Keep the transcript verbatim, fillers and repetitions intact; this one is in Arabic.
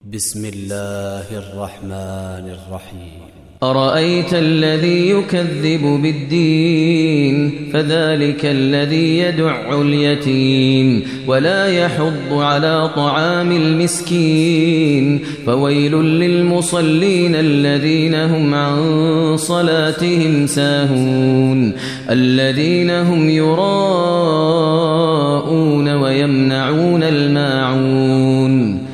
بسم الله الرحمن الرحيم. أرأيت الذي يكذب بالدين فذلك الذي يدع اليتيم ولا يحض على طعام المسكين فويل للمصلين الذين هم عن صلاتهم ساهون الذين هم يراءون ويمنعون الماعون